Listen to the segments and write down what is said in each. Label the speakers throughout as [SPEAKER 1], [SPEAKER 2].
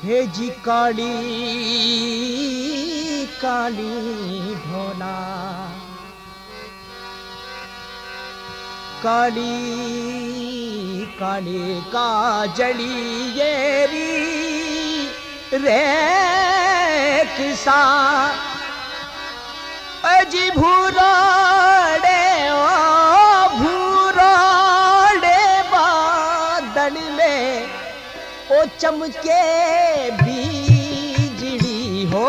[SPEAKER 1] हे जी काली काली ढोला, काली काली काजली येरी रे किसा अजी भूरोड़े ओ भूरोड़े बादल में ओ चमके बिजली हो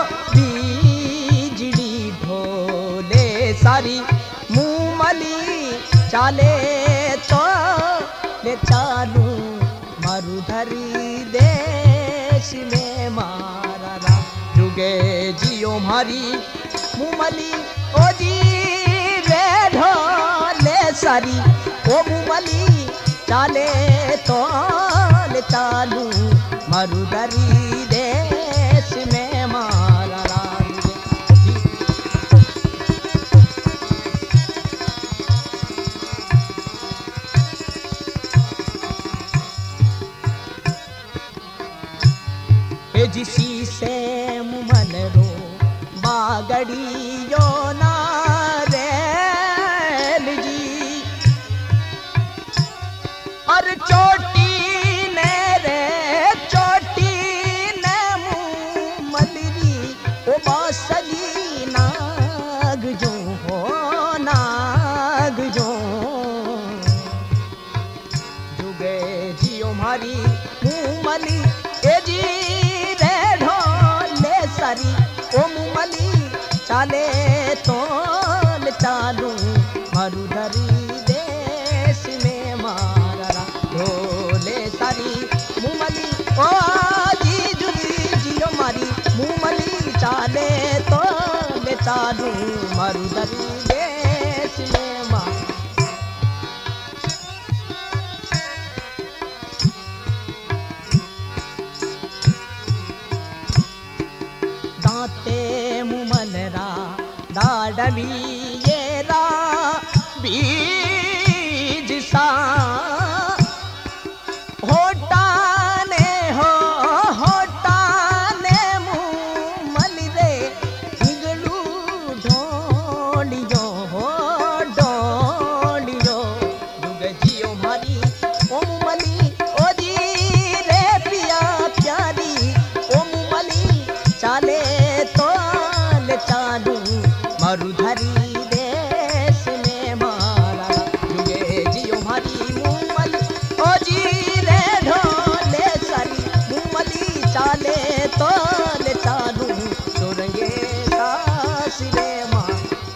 [SPEAKER 1] बिजली ढोले सारी मुमली चाले तो ले चालू मरुधरी देश में मारा जुगे जियो मारी मुमली ओ जी रे ढोले सारी ओ मुमली चाले तो ले चालू मरुधरी देश में मारा जिसी से मन रो बागड़ी यो नारेल जी और चोटी ने रे चोटी ने मुँह मलरी ओ बासगी नाग जो हो नाग जो जुगे जियो मारी मुँह मली ए जी सारी ओ मुमली चाले तो ले चालू मरुधरी देश में मारा ढोले सारी मुमली ओ जी जुली जियो मारी मुमली चाले तो ले चालू मरुधरी देश में मारा दाते मुमनरा दाडवी येरा बीज सा होटाने हो होटाने मुमल रे हिगलू ढोलियो हो ढोलियो दुग जियो मारी ओ मुमली ओ जी रे पिया प्यारी ओ मुमली चाले तो ले चालू मरुधरी देश में मारा जुगे जियो मारी मुमली ओ जी रे ढोले सारी मुमली चाले तो ले चालू सुरंगे दास रे माँ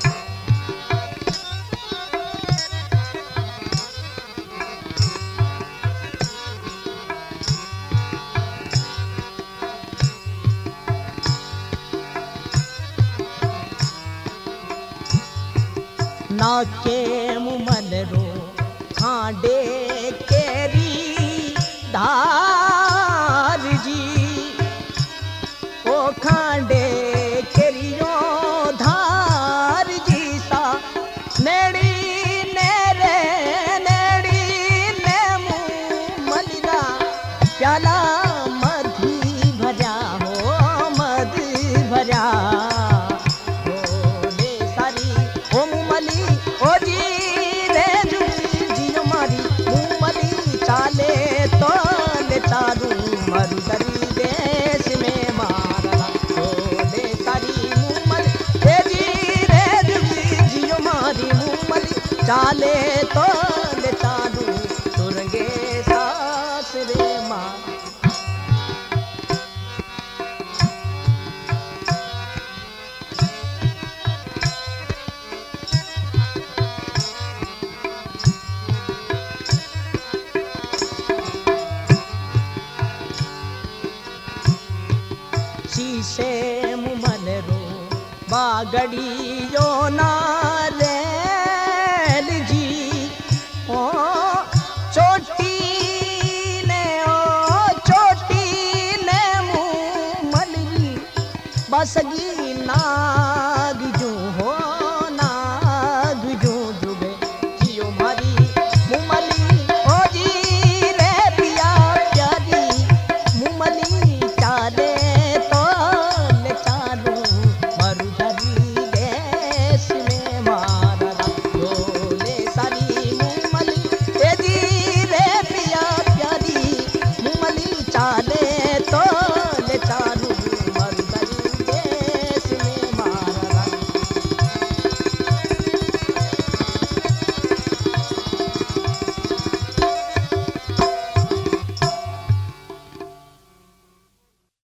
[SPEAKER 1] नाके मुमल रो खांडे केरी धार जी ओ खांडे केरियो धार जी सा नेड़ी नेरे नेड़ी ने मुमलिरा प्याला मधी भरा हो मध भरा ओ जी रे जियो मारी मुमली चाले तो ले चालू मरुधरी देश में मारा ढोले सारी मुमली ए जी रे जियो मारी मुमली चाले तो ले चालू सुरंगे सास रे माँ शीशे मुमल रो बागड़ी यो नारेल जी ओ चोटी ने मुमल बसगी ना